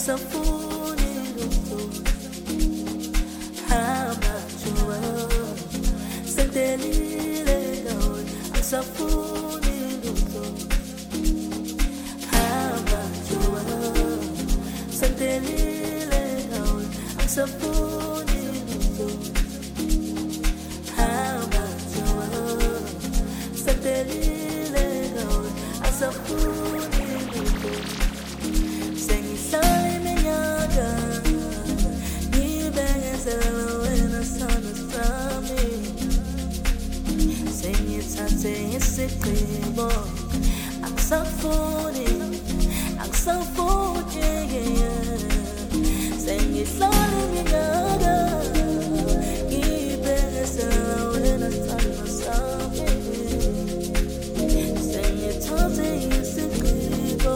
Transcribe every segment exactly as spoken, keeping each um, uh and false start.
angisafuni lutho. Hamba jua sendelile ngawe angisafuni lutho. Hamba jua sendelile ngawe angisafuni lutho. Hamba jua sendelile ngawe angisafuni lutho. Sengihlala iminyaka ngibengezela wena sandla sami. Sengithathe isigqibo angisafuni angisafuni sengihlala iminyaka ngibengezela wena sandla sami. Sengithathe isigqibo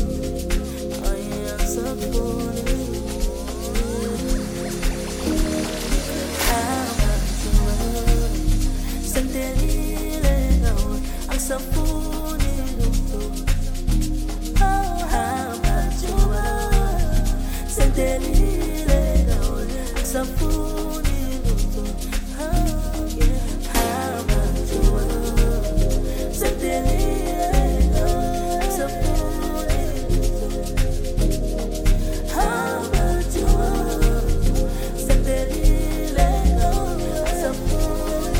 angisafuni lutho. Oh, hamba jua sendelile ngawe angisafuni lutho. Oh, yeah. Hamba jua sendelile ngawe angisafuni lutho. Hamba jua sendelile ngawe angisafuni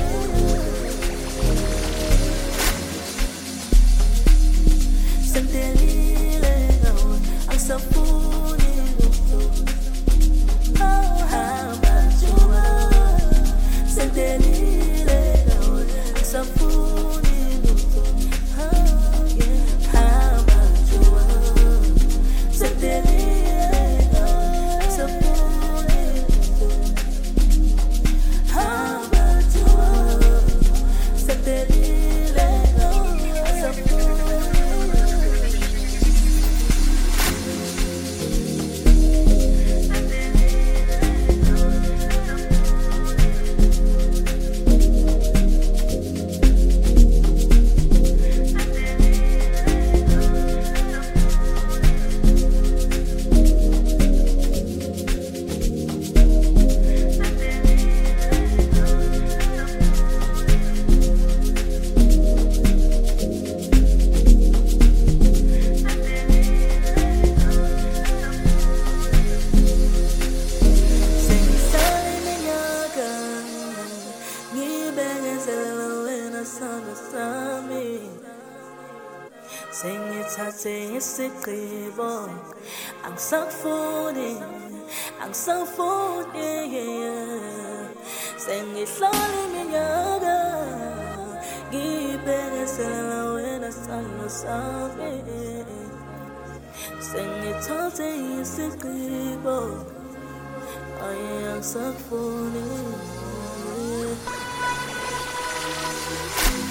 sendelile ngawe angisafuni lutho. Oh, hamba jua sendelile ngawe angisafuni lutho. Oh, yeah. Hamba jua sendelile ngawe angisafuni lutho. Hamba jua sendelile ngawe angisafuni. Sengithathe isigqibo angisafuni angisafuni sengihlala iminyaka ngibhekisela wena sandla sami. Sengithathe isigqibo angisafuni.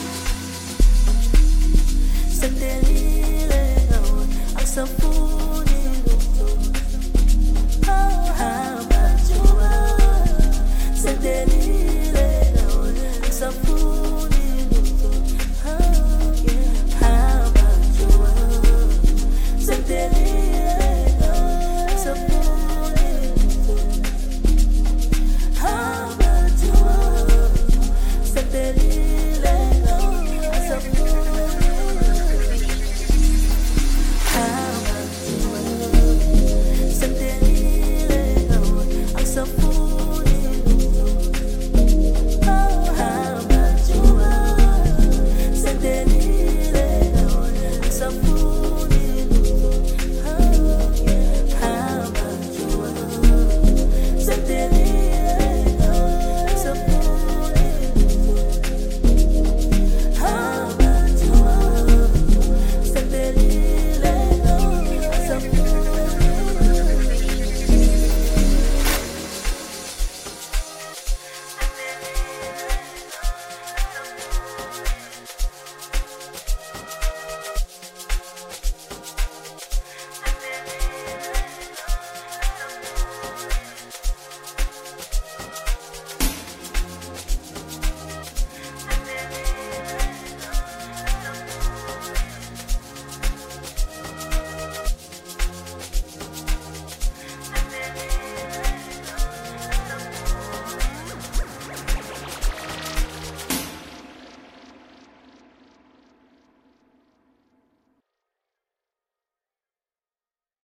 Sendelile ngawe angisafuni